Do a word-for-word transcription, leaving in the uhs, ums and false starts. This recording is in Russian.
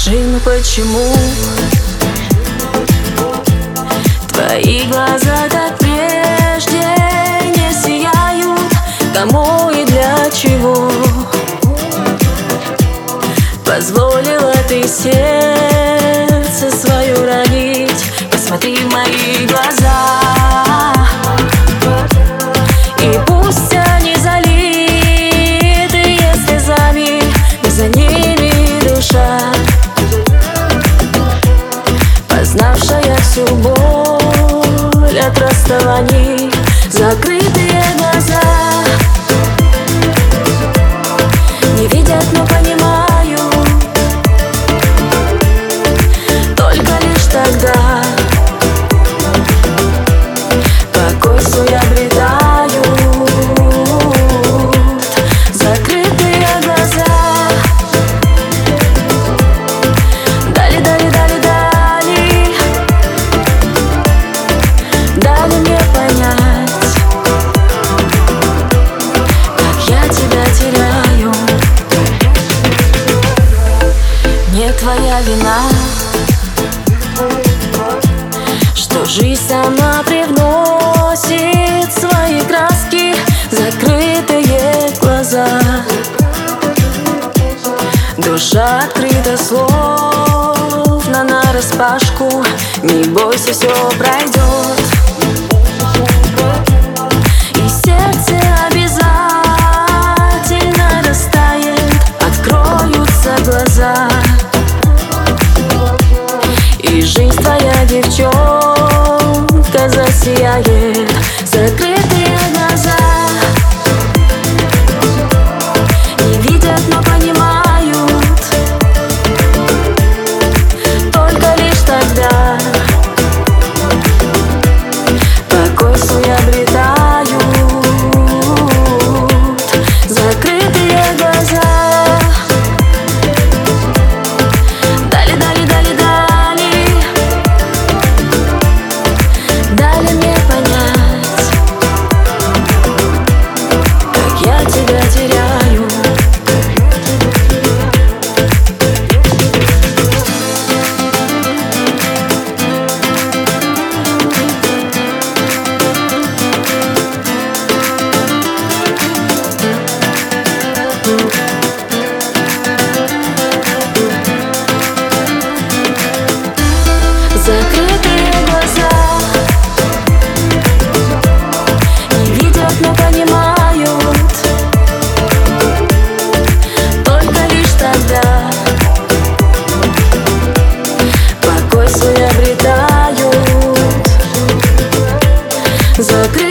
Скажи, ну почему твои глаза, как прежде, не сияют? Кому и для чего позволила ты сердце свое ранить? Посмотри в мои глаза, и пусть они залиты слезами, но за ними душа, познавшая всю боль от расставаний. Закрытые глаза не видят, но понимают, только лишь тогда покой свой обретают. Закрытые глаза дали, дали, дали, дали, дали мне понять, как я тебя теряю. Не твоя вина, что жизнь сама привносит свои краски. Закрытые глаза, душа открыта словно нараспашку. Не бойся, все пройдет, и сердце обязательно растает. Откроются глаза, и жизнь твоя, девчонка, засияет. Закрытые глаза не видят, но понимают, только лишь тогда покой свой обретают. Закрытые глаза дали, дали, дали, дали, дали мне понять, как я тебя теряю. Закрытые глаза не видят, но понимают, только лишь тогда покой свой обретают. Закрытые